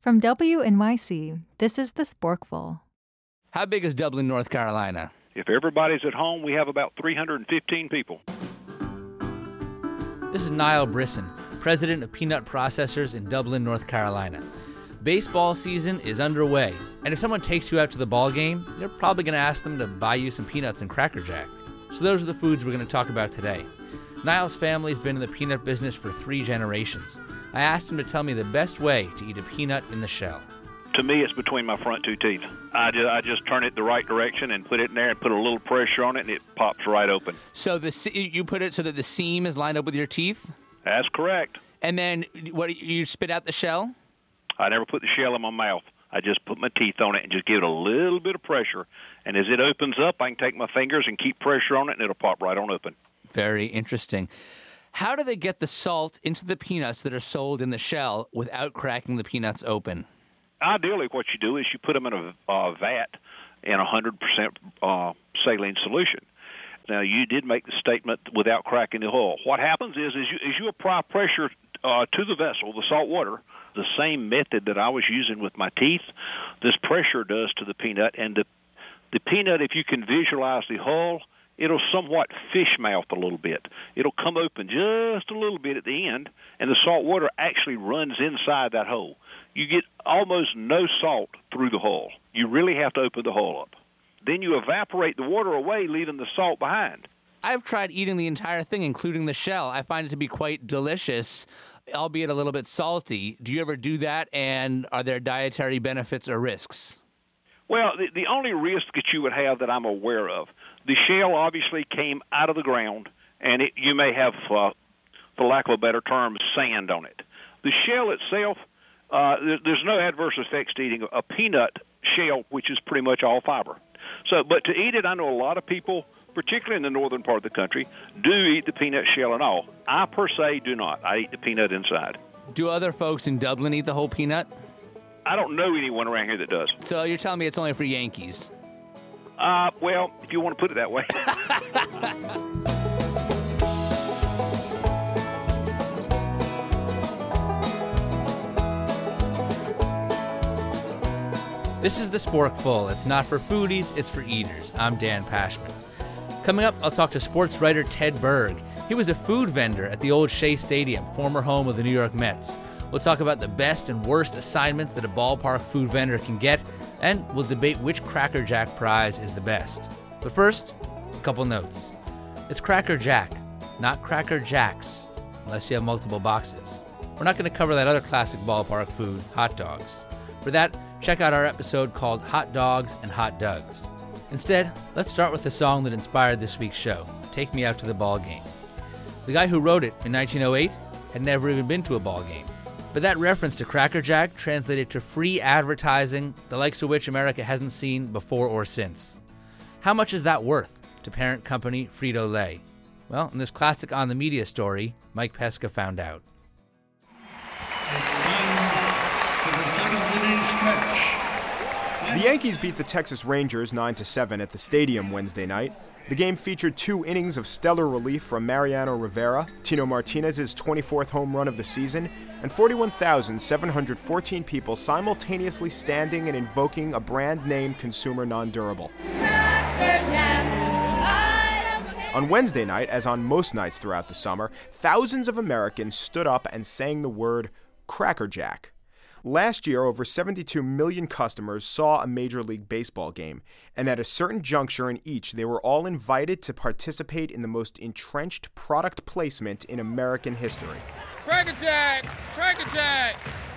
From WNYC, this is The Sporkful. How big is Dublin, North Carolina? If everybody's at home, we have about 315 people. This is Niall Brisson, president of Peanut Processors in Dublin, North Carolina. Baseball season is underway, and if someone takes you out to the ball game, you're probably going to ask them to buy you some peanuts and Cracker Jack. So those are the foods we're going to talk about today. Niall's family's been in the peanut business for 3 generations. I asked him to tell me the best way to eat a peanut in the shell. To me, it's between my front 2 teeth. I just turn it the right direction and put it in there and put a little pressure on it, and it pops right open. So you put it so that the seam is lined up with your teeth? That's correct. And then what, you spit out the shell? I never put the shell in my mouth. I just put my teeth on it and just give it a little bit of pressure. And as it opens up, I can take my fingers and keep pressure on it, and it'll pop right on open. Very interesting. How do they get the salt into the peanuts that are sold in the shell without cracking the peanuts open? Ideally, what you do is you put them in a vat in 100% saline solution. Now, you did make the statement without cracking the hull. What happens is as you apply pressure to the vessel, the salt water, the same method that I was using with my teeth, this pressure does to the peanut. And the peanut, if you can visualize the hull, it'll somewhat fish mouth a little bit. It'll come open just a little bit at the end, and the salt water actually runs inside that hole. You get almost no salt through the hull. You really have to open the hull up. Then you evaporate the water away, leaving the salt behind. I've tried eating the entire thing, including the shell. I find it to be quite delicious, albeit a little bit salty. Do you ever do that, and are there dietary benefits or risks? Well, the only risk that you would have that I'm aware of, the shell obviously came out of the ground, and you may have, for lack of a better term, sand on it. The shell itself, there's no adverse effects to eating a peanut shell, which is pretty much all fiber. So, but to eat it, I know a lot of people, particularly in the northern part of the country, do eat the peanut shell and all. I, per se, do not. I eat the peanut inside. Do other folks in Dublin eat the whole peanut? I don't know anyone around here that does. So you're telling me it's only for Yankees? Well, if you want to put it that way. This is The Sporkful. It's not for foodies, it's for eaters. I'm Dan Pashman. Coming up, I'll talk to sports writer Ted Berg. He was a food vendor at the old Shea Stadium, former home of the New York Mets. We'll talk about the best and worst assignments that a ballpark food vendor can get, and we'll debate which Cracker Jack prize is the best. But first, a couple notes. It's Cracker Jack, not Cracker Jacks, unless you have multiple boxes. We're not going to cover that other classic ballpark food, hot dogs. For that, check out our episode called Hot Dogs and Hot Dugs. Instead, let's start with the song that inspired this week's show, Take Me Out to the Ball Game. The guy who wrote it in 1908 had never even been to a ball game. But that reference to Cracker Jack translated to free advertising, the likes of which America hasn't seen before or since. How much is that worth to parent company Frito-Lay? Well, in this classic On the Media story, Mike Pesca found out. The Yankees beat the Texas Rangers 9-7 at the stadium Wednesday night. The game featured 2 innings of stellar relief from Mariano Rivera, Tino Martinez's 24th home run of the season, and 41,714 people simultaneously standing and invoking a brand-name consumer non-durable. On Wednesday night, as on most nights throughout the summer, thousands of Americans stood up and sang the word Cracker Jack. Last year, over 72 million customers saw a Major League Baseball game, and at a certain juncture in each, they were all invited to participate in the most entrenched product placement in American history. Cracker Jacks! Cracker Jacks!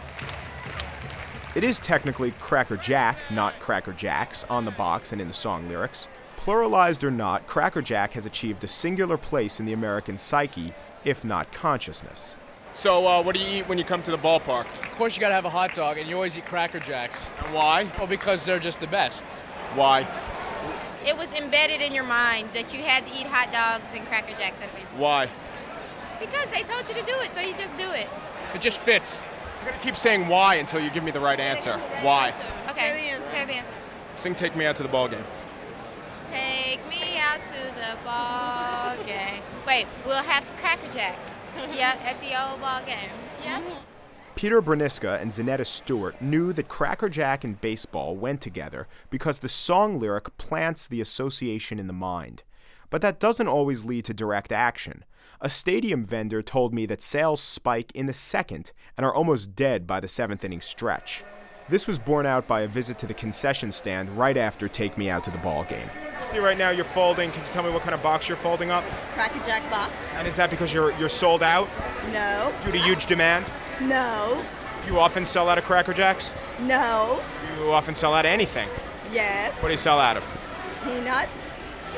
It is technically Cracker Jack, not Cracker Jacks, on the box and in the song lyrics. Pluralized or not, Cracker Jack has achieved a singular place in the American psyche, if not consciousness. So, what do you eat when you come to the ballpark? Of course you gotta have a hot dog, and you always eat Cracker Jacks. And why? Well, because they're just the best. Why? It was embedded in your mind that you had to eat hot dogs and Cracker Jacks at baseball. Why? Because they told you to do it, so you just do it. It just fits. I'm gonna keep saying why until you give me the right answer. Why? Okay, say the answer. Sing Take Me Out to the Ball Game. Take me out to the ball game. Wait, we'll have Cracker Jacks. Yeah, at the old ball game. Yeah. Peter Bruniska and Zanetta Stewart knew that Cracker Jack and baseball went together because the song lyric plants the association in the mind. But that doesn't always lead to direct action. A stadium vendor told me that sales spike in the second and are almost dead by the seventh inning stretch. This was borne out by a visit to the concession stand right after Take Me Out to the Ball game. See, right now you're folding. Can you tell me what kind of box you're folding up? Cracker Jack box. And is that because you're sold out? No. Due to huge demand? No. Do you often sell out of Cracker Jacks? No. Do you often sell out of anything? Yes. What do you sell out of? Peanuts.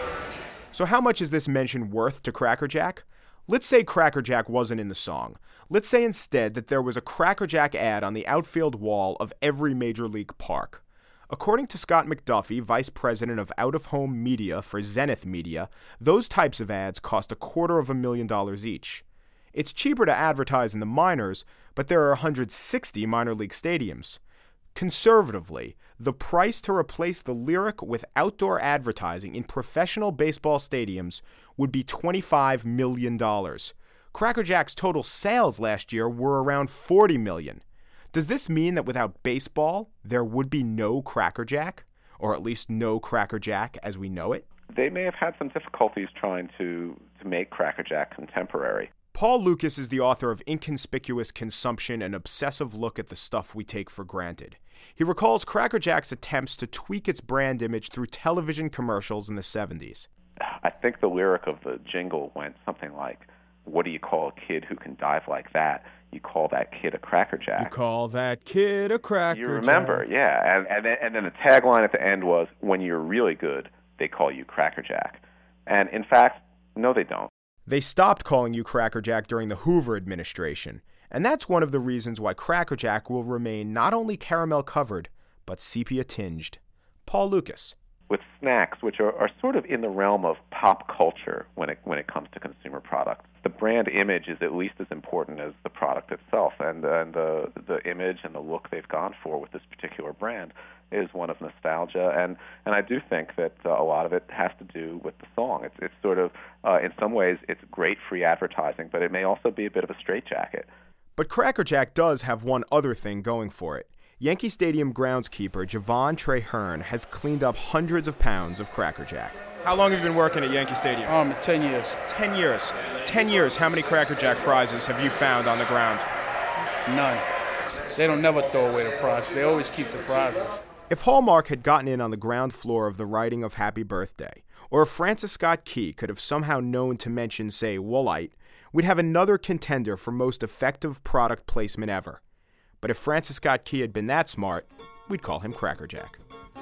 So how much is this mention worth to Cracker Jack? Let's say Cracker Jack wasn't in the song. Let's say instead that there was a Cracker Jack ad on the outfield wall of every Major League park. According to Scott McDuffie, vice president of out-of-home media for Zenith Media, those types of ads cost $250,000 each. It's cheaper to advertise in the minors, but there are 160 minor league stadiums. Conservatively, the price to replace the lyric with outdoor advertising in professional baseball stadiums would be $25 million. Cracker Jack's total sales last year were around $40 million. Does this mean that without baseball, there would be no Cracker Jack? Or at least no Cracker Jack as we know it? They may have had some difficulties trying to make Cracker Jack contemporary. Paul Lucas is the author of Inconspicuous Consumption, an obsessive look at the stuff we take for granted. He recalls Cracker Jack's attempts to tweak its brand image through television commercials in the 70s. I think the lyric of the jingle went something like, "What do you call a kid who can dive like that? You call that kid a Cracker Jack." You call that kid a Cracker Jack. You remember, yeah. And then the tagline at the end was, "When you're really good, they call you Cracker Jack." And in fact, no, they don't. They stopped calling you Cracker Jack during the Hoover administration, and that's one of the reasons why Cracker Jack will remain not only caramel-covered, but sepia-tinged. Paul Lucas. With snacks, which are sort of in the realm of pop culture when it comes to consumer products, the brand image is at least as important as the product itself, and the image and the look they've gone for with this particular brand is one of nostalgia, and I do think that a lot of it has to do with the song. It's sort of, in some ways, it's great free advertising, but it may also be a bit of a straitjacket. But Cracker Jack does have one other thing going for it. Yankee Stadium groundskeeper Javon Traherne has cleaned up hundreds of pounds of Cracker Jack. How long have you been working at Yankee Stadium? 10 years. 10 years. 10 years, how many Cracker Jack prizes have you found on the ground? None. They don't never throw away the prize. They always keep the prizes. If Hallmark had gotten in on the ground floor of the writing of Happy Birthday, or if Francis Scott Key could have somehow known to mention, say, Woolite, we'd have another contender for most effective product placement ever. But if Francis Scott Key had been that smart, we'd call him Cracker Jack.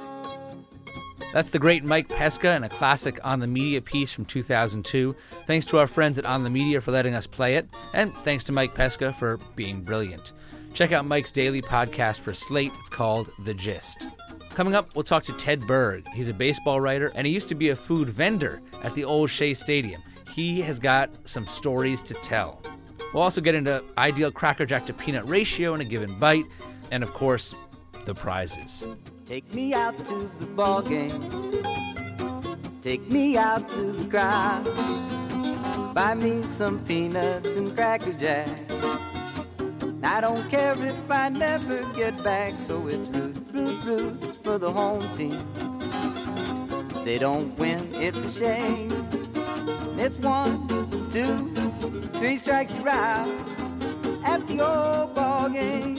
That's the great Mike Pesca and a classic On the Media piece from 2002. Thanks to our friends at On the Media for letting us play it, and thanks to Mike Pesca for being brilliant. Check out Mike's daily podcast for Slate. It's called The Gist. Coming up, we'll talk to Ted Berg. He's a baseball writer, and he used to be a food vendor at the old Shea Stadium. He has got some stories to tell. We'll also get into ideal Cracker Jack to peanut ratio in a given bite, and of course, the prizes. Take me out to the ball game. Take me out to the crowd. Buy me some peanuts and Cracker Jack. I don't care if I never get back, so it's root, root, root for the home team. If they don't win, it's a shame. It's 1, 2, 3 strikes you're out at the old ball game.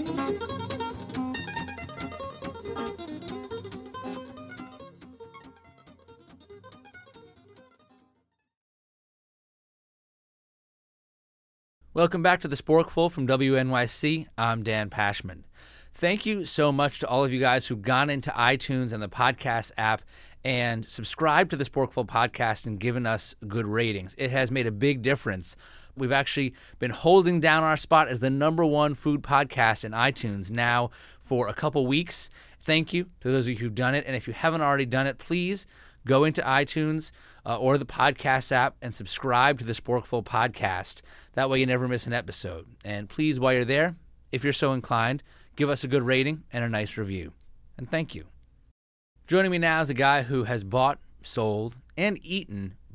Welcome back to the Sporkful from WNYC. I'm Dan Pashman. Thank you so much to all of you guys who've gone into iTunes and the podcast app and subscribed to the Sporkful podcast and given us good ratings. It has made a big difference. We've actually been holding down our spot as the #1 food podcast in iTunes now for a couple weeks. Thank you to those of you who've done it. And if you haven't already done it, please go into iTunes or the podcast app and subscribe to the Sporkful podcast. That way you never miss an episode. And please, while you're there, if you're so inclined, give us a good rating and a nice review. And thank you. Joining me now is a guy who has bought, sold, and eaten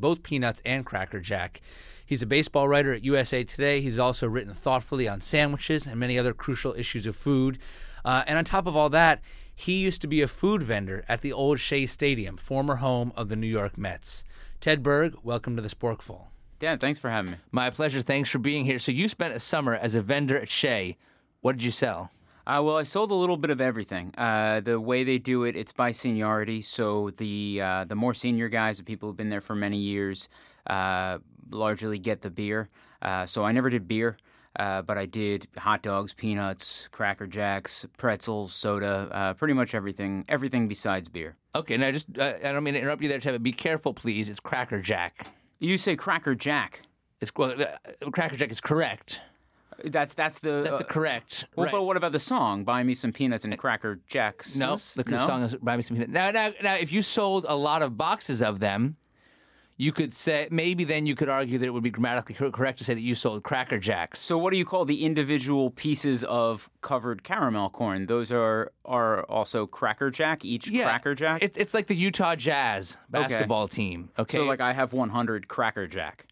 both Peanuts and Cracker Jack. He's a baseball writer at USA Today. He's also written thoughtfully on sandwiches and many other crucial issues of food. And on top of all that, he used to be a food vendor at the old Shea Stadium, former home of the New York Mets. Ted Berg, welcome to the Sporkful. Dan, thanks for having me. My pleasure. Thanks for being here. So you spent a summer as a vendor at Shea. What did you sell? Well, I sold a little bit of everything. The way they do it, it's by seniority. So the more senior guys, the people who've been there for many years, largely get the beer. So I never did beer, but I did hot dogs, peanuts, Cracker Jacks, pretzels, soda, pretty much everything besides beer. Okay, now just, I don't mean to interrupt you there, Ted, but be careful, please. It's Cracker Jack. You say Cracker Jack. Cracker Jack is correct. That's the correct. Well, right. But what about the song? Buy me some peanuts and Cracker Jacks. No, the song is Buy Me Some Peanuts. Now, if you sold a lot of boxes of them, you could say maybe then you could argue that it would be grammatically correct to say that you sold Cracker Jacks. So what do you call the individual pieces of covered caramel corn? Those are also Cracker Jack, Cracker Jack? It's like the Utah Jazz basketball team. Okay. So like I have 100 Cracker Jack.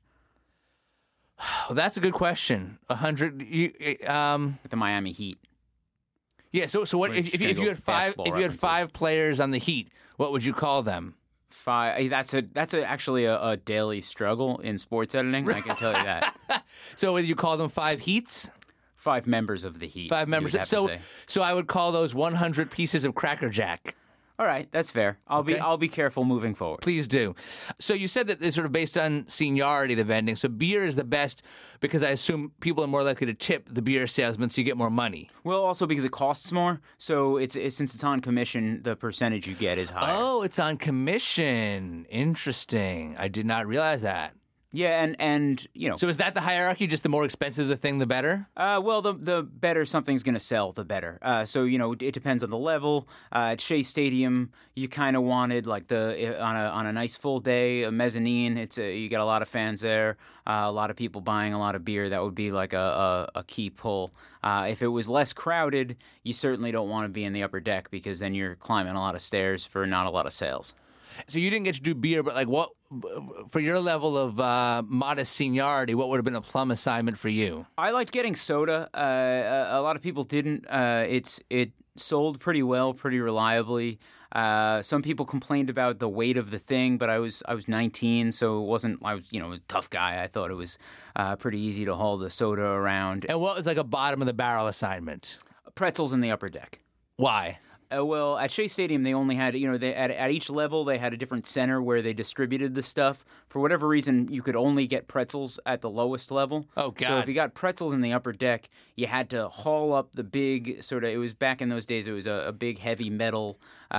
Well, that's a good question. 100 with the Miami Heat. Yeah, so what if you had five players on the Heat, what would you call them? Five. That's actually a daily struggle in sports editing. I can tell you that. So would you call them 5 Heats? 5 members of the Heat. 5 members. So I would call those 100 pieces of Cracker Jack. All right, that's fair. I'll be careful moving forward. Please do. So you said that it's sort of based on seniority, the vending. So beer is the best because I assume people are more likely to tip the beer salesman, so you get more money. Well, also because it costs more. So since it's on commission, the percentage you get is higher. Oh, it's on commission. Interesting. I did not realize that. Yeah, and So is that the hierarchy? Just the more expensive the thing, the better? Well, the better something's going to sell, the better. So it depends on the level. At Shea Stadium, you kind of wanted like on a nice full day, a mezzanine. You get a lot of fans there, a lot of people buying a lot of beer. That would be like a key pull. If it was less crowded, you certainly don't want to be in the upper deck because then you're climbing a lot of stairs for not a lot of sales. So you didn't get to do beer, but like what, for your level of modest seniority, what would have been a plum assignment for you? I liked getting soda. A lot of people didn't. It sold pretty well, pretty reliably. Some people complained about the weight of the thing, but I was 19, so it wasn't. I was a tough guy. I thought it was pretty easy to haul the soda around. And what was like a bottom of the barrel assignment? Pretzels in the upper deck. Why? Well, at Shea Stadium, they only had, at each level, they had a different center where they distributed the stuff. For whatever reason, you could only get pretzels at the lowest level. Oh, God. So if you got pretzels in the upper deck, you had to haul up the big it was back in those days, it was a big heavy metal,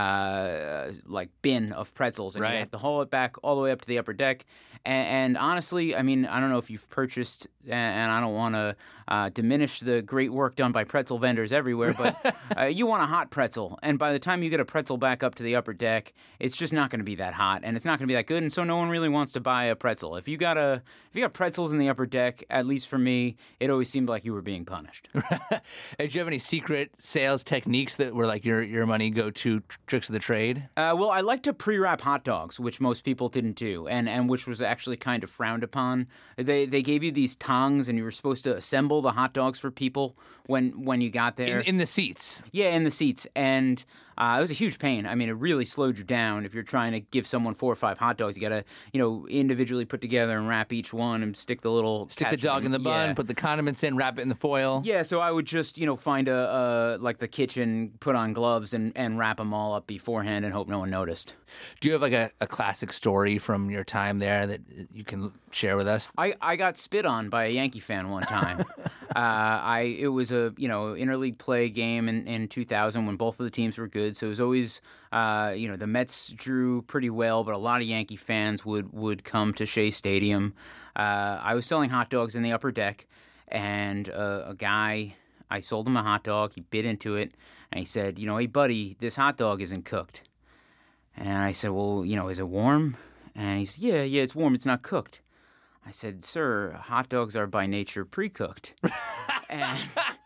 bin of pretzels. And right. You have to haul it back all the way up to the upper deck. And honestly, I mean, I don't know if you've purchased, and I don't want to diminish the great work done by pretzel vendors everywhere, but you want a hot pretzel. And by the time you get a pretzel back up to the upper deck, it's just not going to be that hot, and it's not going to be that good, and so no one really wants to buy a pretzel. If you got pretzels in the upper deck, at least for me, it always seemed like you were being punished. Did you have any secret sales techniques that were like your money go-to tricks of the trade? Well, I like to pre-wrap hot dogs, which most people didn't do, and which was actually kind of frowned upon. They gave you these tongs, and you were supposed to assemble the hot dogs for people when you got there. In the seats? Yeah, in the seats, and it was a huge pain. I mean, it really slowed you down. If you're trying to give someone 4 or 5 hot dogs, you got to, individually put together and wrap each one and stick the dog in the bun, put the condiments in, wrap it in the foil. Yeah, so I would just, find the kitchen, put on gloves and wrap them all up beforehand and hope no one noticed. Do you have like a classic story from your time there that you can share with us? I got spit on by a Yankee fan one time. It was a interleague play game in 2000 when both of the teams were good. So it was always the Mets drew pretty well, but a lot of Yankee fans would come to Shea Stadium. I was selling hot dogs in the upper deck, and a guy, I sold him a hot dog. He bit into it, and he said, "Hey buddy, this hot dog isn't cooked." And I said, "Well, is it warm?" And he said, "Yeah, it's warm. It's not cooked." I said, "Sir, hot dogs are by nature pre-cooked."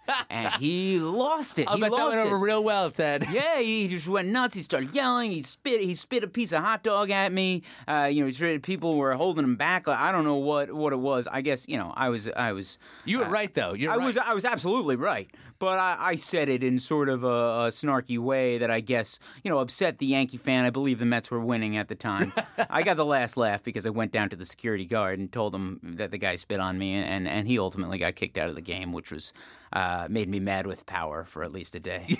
and he lost it. I bet that went over real well, Ted. Yeah, he just went nuts. He started yelling. He spit a piece of hot dog at me. People were holding him back. I don't know what it was. I guess I was. You were right though. I was absolutely right. But I said it in sort of a snarky way that I guess upset the Yankee fan. I believe the Mets were winning at the time. I got the last laugh because I went down to the security guard and told him that the guy spit on me, and he ultimately got kicked out of the game, which was made me mad with power for at least a day.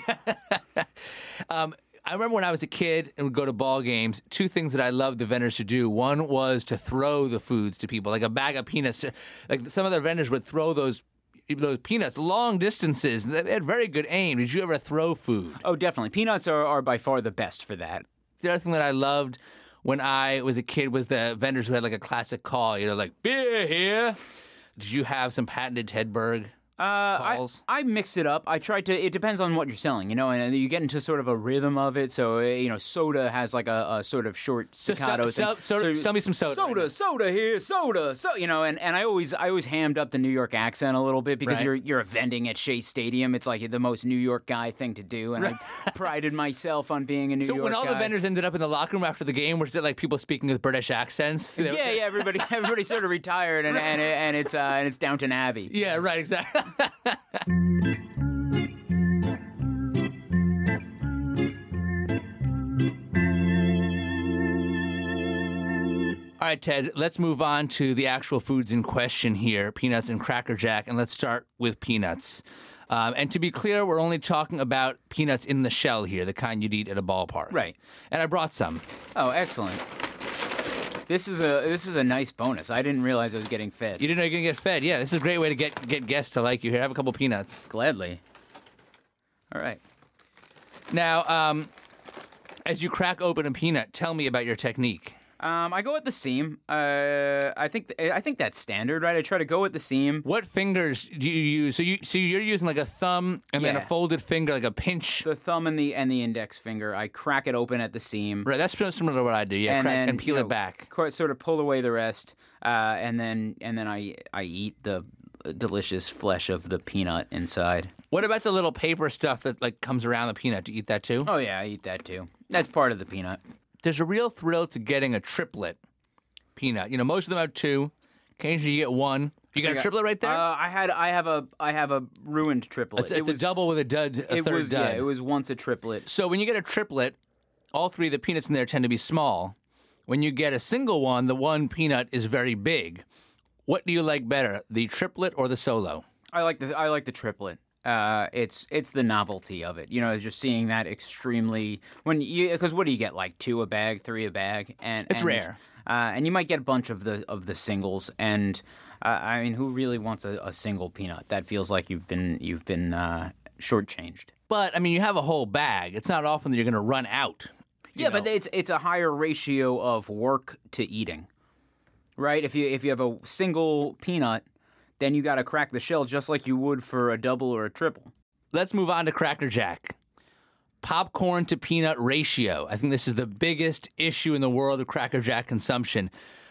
I remember when I was a kid and would go to ball games, two things that I loved the vendors to do. One was to throw the foods to people, like a bag of peanuts. Like some of the vendors would throw those peanuts long distances. They had very good aim. Did you ever throw food? Oh, definitely. Peanuts are by far the best for that. The other thing that I loved when I was a kid was the vendors who had like a classic call, like, beer here. Did you have some patented Ted Berg calls? I mix it up. I try to. It depends on what you're selling, and you get into sort of a rhythm of it. So soda has like a sort of short staccato thing. Sell me some soda. Soda here, soda. So and I always hammed up the New York accent a little bit because you're vending at Shea Stadium. It's like the most New York guy thing to do, and I prided myself on being a New York guy. So when all the vendors ended up in the locker room after the game, was it like people speaking with British accents? Yeah. Everybody sort of retired, and it's Downton Abbey. Yeah, right, exactly. All right, Ted, let's move on to the actual foods in question here, peanuts and Cracker Jack, and let's start with peanuts. And to be clear, we're only talking about peanuts in the shell here, the kind you'd eat at a ballpark. Right. And I brought some. Oh, excellent. This is a nice bonus. I didn't realize I was getting fed. You didn't know you were going to get fed. Yeah, this is a great way to get guests to like you. Here, have a couple peanuts. Gladly. All right. Now, as you crack open a peanut, tell me about your technique. I go at the seam. I think that's standard, right? I try to go at the seam. What fingers do you use? So you're using like a thumb and then a folded finger, like a pinch. The thumb and the index finger. I crack it open at the seam. Right, that's similar to what I do. Yeah, and peel it back. Sort of pull away the rest, and then I eat the delicious flesh of the peanut inside. What about the little paper stuff that like comes around the peanut? Do you eat that too? Oh yeah, I eat that too. That's part of the peanut. There's a real thrill to getting a triplet peanut. Most of them have two. Occasionally you get one. You got a triplet right there? I have a ruined triplet. It's a double with a third dud. Yeah, it was once a triplet. So when you get a triplet, all three of the peanuts in there tend to be small. When you get a single one, the one peanut is very big. What do you like better, the triplet or the solo? I like the triplet. It's the novelty of it, just seeing that extremely because what do you get, like 2 a bag, 3 a bag, and it's rare, and you might get a bunch of the singles, and I mean, who really wants a single peanut? That feels like you've been shortchanged. But I mean, you have a whole bag. It's not often that you're going to run out. Yeah, but it's a higher ratio of work to eating, right? If you have a single peanut, then you got to crack the shell just like you would for a double or a triple. Let's move on to Cracker Jack. Popcorn to peanut ratio. I think this is the biggest issue in the world of Cracker Jack consumption.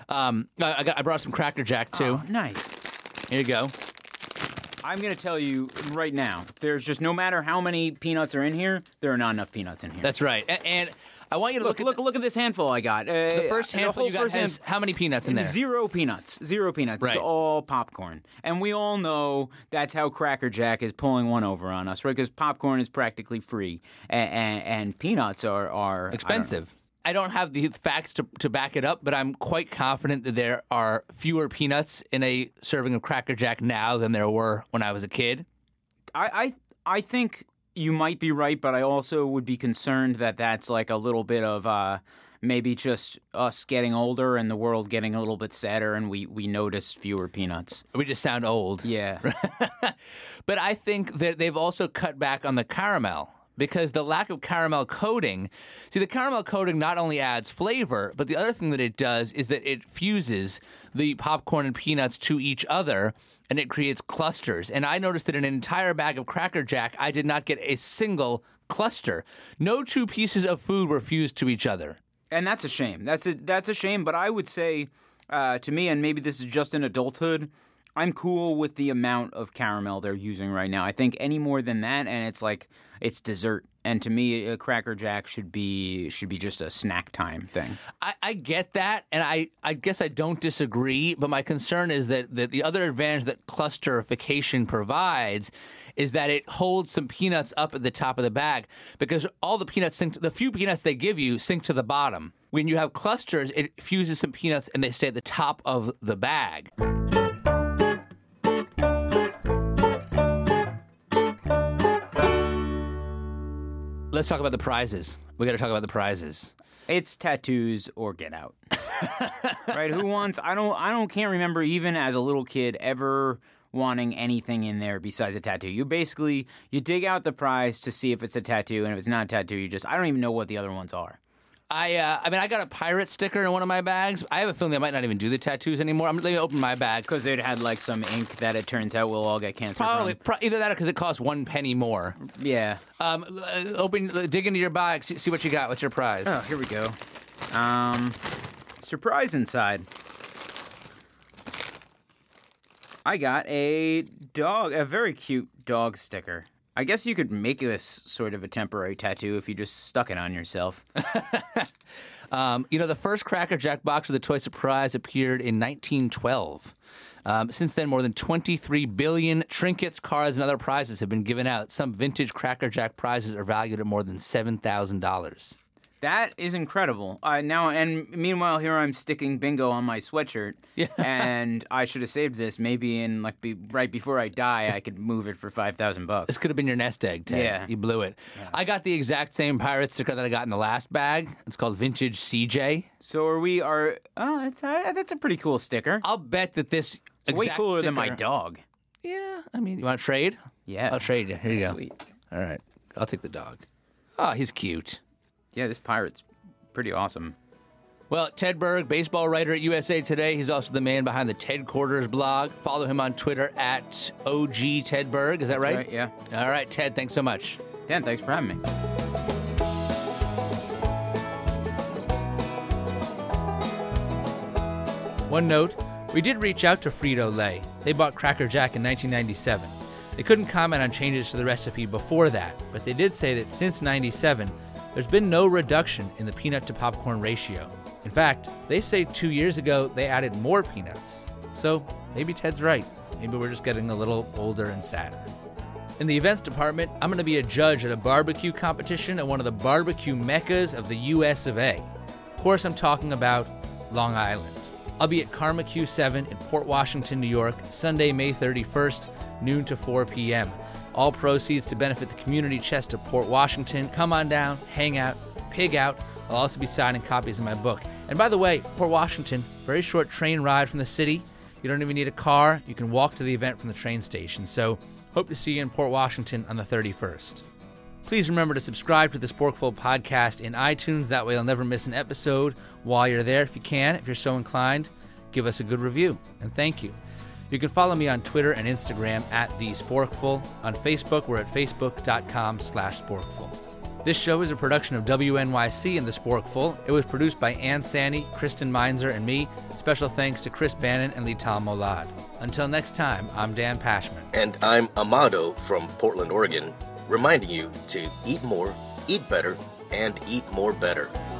I brought some Cracker Jack, too. Oh, nice. Here you go. I'm going to tell you right now, there's just no matter how many peanuts are in here, there are not enough peanuts in here. That's right. And I want you to look at this handful I got. The first handful you got has how many peanuts in there? 0 peanuts. 0 peanuts. Right. It's all popcorn. And we all know that's how Cracker Jack is pulling one over on us, right? Because popcorn is practically free, and peanuts are expensive. I don't have the facts to back it up, but I'm quite confident that there are fewer peanuts in a serving of Cracker Jack now than there were when I was a kid. I think you might be right, but I also would be concerned that that's like a little bit of maybe just us getting older and the world getting a little bit sadder, and we notice fewer peanuts. We just sound old. Yeah. But I think that they've also cut back on the caramel. Because the lack of caramel coating, the caramel coating not only adds flavor, but the other thing that it does is that it fuses the popcorn and peanuts to each other, and it creates clusters. And I noticed that in an entire bag of Cracker Jack, I did not get a single cluster. No two pieces of food were fused to each other. And that's a shame. That's a shame, but I would say, to me, and maybe this is just in adulthood, I'm cool with the amount of caramel they're using right now. I think any more than that, and it's like it's dessert. And to me, a Cracker Jack should be just a snack time thing. I get that, and I guess I don't disagree, but my concern is that the other advantage that clusterification provides is that it holds some peanuts up at the top of the bag, because all the peanuts the few peanuts they give you sink to the bottom. When you have clusters, it fuses some peanuts and they stay at the top of the bag. Let's talk about the prizes. We got to talk about the prizes. It's tattoos or get out. Right? Who wants? Can't remember even as a little kid ever wanting anything in there besides a tattoo. You dig out the prize to see if it's a tattoo, and if it's not a tattoo, I don't even know what the other ones are. I got a pirate sticker in one of my bags. I have a feeling they might not even do the tattoos anymore. I'm going to open my bag. Because it had like some ink that it turns out we'll all get cancer from. Either that or because it costs 1 penny more. Yeah. Dig into your bag, see what you got. What's your prize? Oh, here we go. Surprise inside. I got a very cute dog sticker. I guess you could make this sort of a temporary tattoo if you just stuck it on yourself. The first Cracker Jack box with a toy surprise appeared in 1912. Since then, more than 23 billion trinkets, cards, and other prizes have been given out. Some vintage Cracker Jack prizes are valued at more than $7,000. That is incredible. Meanwhile, here I'm sticking bingo on my sweatshirt. Yeah. And I should have saved this. Maybe right before I die, I could move it for $5,000. This could have been your nest egg, Ted. Yeah. You blew it. Yeah. I got the exact same pirate sticker that I got in the last bag. It's called Vintage CJ. So that's a pretty cool sticker. I'll bet that this it's way cooler than my dog. Yeah. You want to trade? Yeah. I'll trade you. Here you go. Sweet. All right. I'll take the dog. Oh, he's cute. Yeah, this pirate's pretty awesome. Well, Ted Berg, baseball writer at USA Today. He's also the man behind the Ted Quarters blog. Follow him on Twitter at OG Ted Berg. Is that right? Right, yeah. All right, Ted, thanks so much. Dan, thanks for having me. One note, we did reach out to Frito-Lay. They bought Cracker Jack in 1997. They couldn't comment on changes to the recipe before that, but they did say that since 97, there's been no reduction in the peanut to popcorn ratio. In fact, they say 2 years ago they added more peanuts. So maybe Ted's right. Maybe we're just getting a little older and sadder. In the events department, I'm going to be a judge at a barbecue competition at one of the barbecue meccas of the US of A. Of course, I'm talking about Long Island. I'll be at Karma Q7 in Port Washington, New York, Sunday, May 31st, noon to 4 p.m. All proceeds to benefit the community chest of Port Washington. Come on down, hang out, pig out. I'll also be signing copies of my book. And by the way, Port Washington, very short train ride from the city. You don't even need a car. You can walk to the event from the train station. So hope to see you in Port Washington on the 31st. Please remember to subscribe to the Sporkful podcast in iTunes. That way you'll never miss an episode. While you're there, if you can, if you're so inclined, give us a good review. And thank you. You can follow me on Twitter and Instagram at @TheSporkful. On Facebook, we're at facebook.com/Sporkful. This show is a production of WNYC and The Sporkful. It was produced by Ann Sani, Kristen Meinzer, and me. Special thanks to Chris Bannon and Lital Molad. Until next time, I'm Dan Pashman. And I'm Amado from Portland, Oregon, reminding you to eat more, eat better, and eat more better.